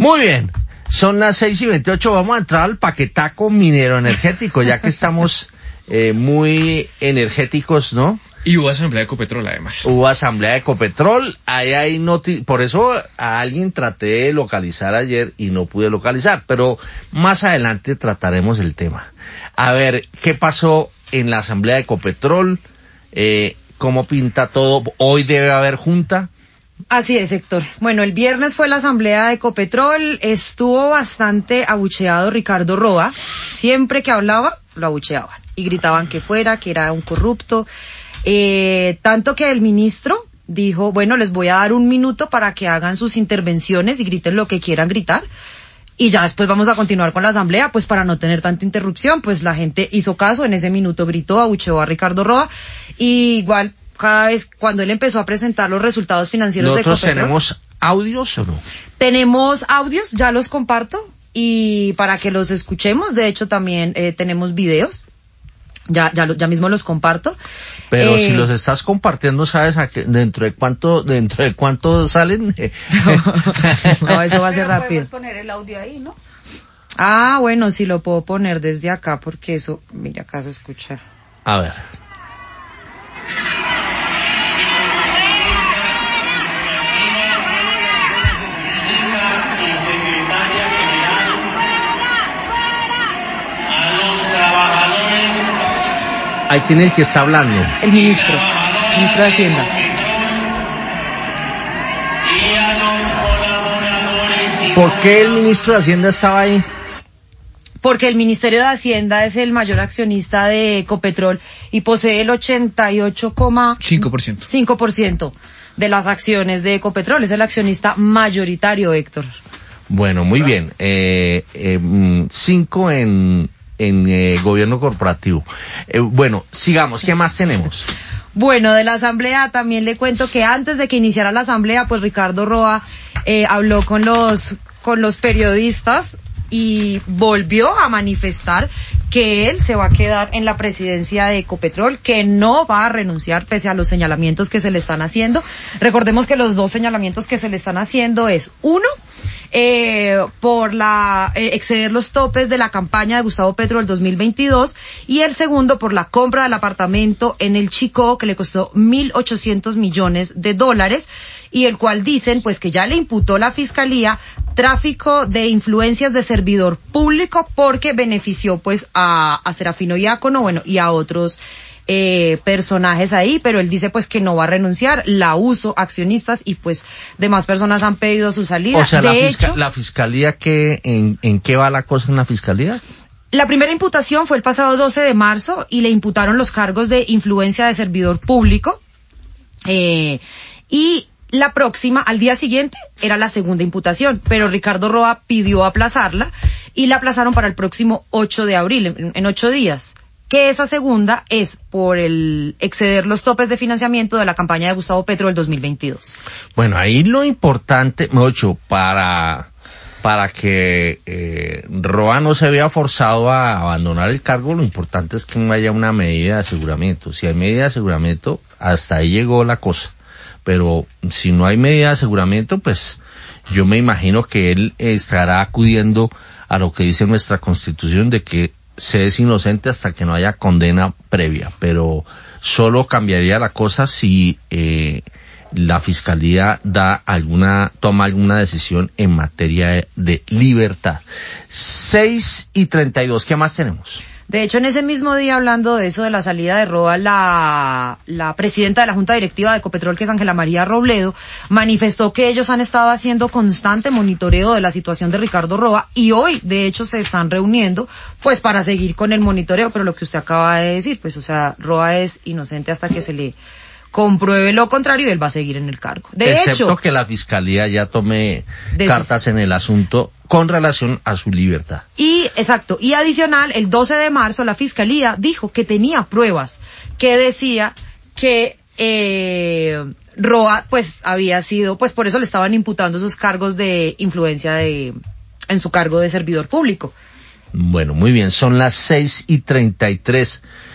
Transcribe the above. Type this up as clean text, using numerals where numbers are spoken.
Muy bien, son las 6:28, vamos a entrar al paquetaco minero energético, ya que estamos muy energéticos, ¿no? Y hubo asamblea de Ecopetrol, además. Hubo asamblea de Ecopetrol, ahí hay por eso a alguien traté de localizar ayer y no pude localizar, pero más adelante trataremos el tema. A ver, ¿qué pasó en la asamblea de Ecopetrol? ¿Cómo pinta todo? ¿Hoy debe haber junta? Así es, Héctor. Bueno, el viernes fue la asamblea de Ecopetrol, estuvo bastante abucheado Ricardo Roa, siempre que hablaba, lo abucheaban, y gritaban que fuera, que era un corrupto, tanto que el ministro dijo, bueno, les voy a dar 1 minuto para que hagan sus intervenciones y griten lo que quieran gritar, y ya después vamos a continuar con la asamblea, pues para no tener tanta interrupción, pues la gente hizo caso, en ese minuto gritó, abucheó a Ricardo Roa, y igual, cada vez cuando él empezó a presentar los resultados financieros de Ecopetrol. ¿Nosotros tenemos audios o no? Tenemos audios, ya los comparto, y para que los escuchemos, de hecho también tenemos videos, ya mismo los comparto. Pero si los estás compartiendo, ¿sabes dentro de cuánto salen? No, eso va a ser rápido. Puedes poner el audio ahí, ¿no? Ah, bueno, sí lo puedo poner desde acá, porque eso, mira, acá se escucha. A ver. ¿Hay quién es el que está hablando? El ministro de Hacienda. ¿Por qué el ministro de Hacienda estaba ahí? Porque el Ministerio de Hacienda es el mayor accionista de Ecopetrol y posee el 88,5% de las acciones de Ecopetrol. Es el accionista mayoritario, Héctor. Bueno, muy bien. 5 en gobierno corporativo. Bueno, sigamos. ¿Qué más tenemos? Bueno, de la asamblea también le cuento que antes de que iniciara la asamblea, pues Ricardo Roa habló con los periodistas y volvió a manifestar que él se va a quedar en la presidencia de Ecopetrol, que no va a renunciar pese a los señalamientos que se le están haciendo. Recordemos que los 2 señalamientos que se le están haciendo es, uno, por exceder los topes de la campaña de Gustavo Petro del 2022, y el segundo por la compra del apartamento en el Chicó, que le costó $1.800 millones, y el cual dicen pues que ya le imputó la fiscalía tráfico de influencias de servidor público porque benefició pues a Serafino Diácono, bueno, y a otros personajes ahí, pero él dice pues que no va a renunciar, la uso accionistas y pues demás personas han pedido su salida. O sea, la fiscalía, ¿en qué va la cosa en la fiscalía? La primera imputación fue el pasado 12 de marzo y le imputaron los cargos de influencia de servidor público, y la próxima, al día siguiente, era la segunda imputación, pero Ricardo Roa pidió aplazarla y la aplazaron para el próximo 8 de abril, en 8 días. Que esa segunda es por el exceder los topes de financiamiento de la campaña de Gustavo Petro del 2022. Bueno, ahí lo importante, mucho, para que Roa no se vea forzado a abandonar el cargo, lo importante es que no haya una medida de aseguramiento. Si hay medida de aseguramiento, hasta ahí llegó la cosa. Pero si no hay medida de aseguramiento, pues yo me imagino que él estará acudiendo a lo que dice nuestra Constitución de que se es inocente hasta que no haya condena previa, pero solo cambiaría la cosa si la fiscalía toma alguna decisión en materia de libertad. 6:32, ¿qué más tenemos? De hecho, en ese mismo día, hablando de eso, de la salida de Roa, la presidenta de la Junta Directiva de Ecopetrol, que es Ángela María Robledo, manifestó que ellos han estado haciendo constante monitoreo de la situación de Ricardo Roa y hoy, de hecho, se están reuniendo, pues, para seguir con el monitoreo, pero lo que usted acaba de decir, pues, o sea, Roa es inocente hasta que se le compruebe lo contrario y él va a seguir en el cargo. Excepto que la fiscalía ya tome cartas en el asunto con relación a su libertad. Y, exacto, y adicional, el 12 de marzo la fiscalía dijo que tenía pruebas que decía que Roa, pues, había sido, pues por eso le estaban imputando esos cargos de influencia en su cargo de servidor público. Bueno, muy bien, son las 6:33.